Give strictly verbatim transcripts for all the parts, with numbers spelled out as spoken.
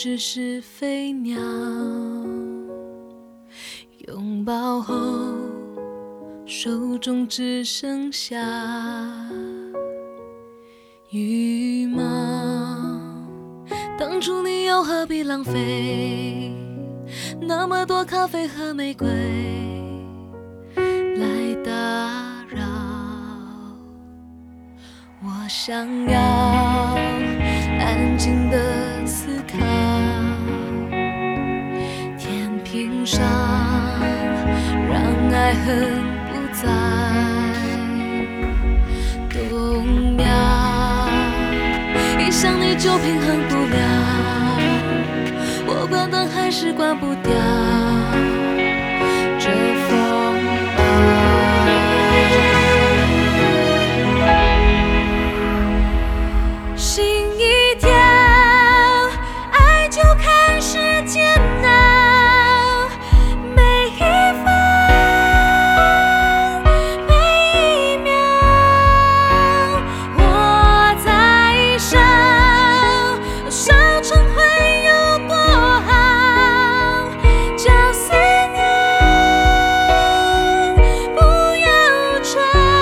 只是飞鸟，拥抱后手中只剩下羽毛。当初你又何必浪费那么多咖啡和玫瑰来打扰？我想要安静的思考，天平上让爱恨不再动摇，一想你就平衡不了，我关灯还是关不掉这风暴。心一跳，爱就开始煎熬，每一分每一秒，我在烧，烧成会有多好？叫思念不要吵，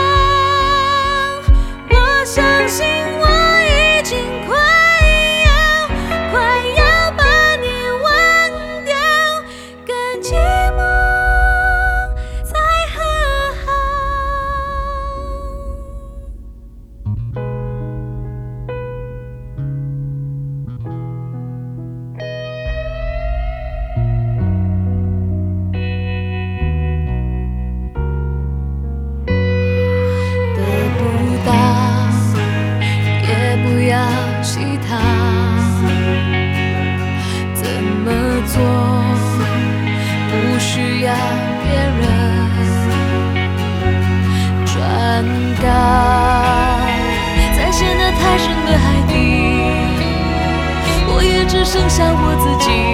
我相信我已经快要快要把你忘掉，跟寂寞再和好。得不到也不要乞讨，怎么做不需要别人转告，在陷得太深的海底，我也只剩下我自己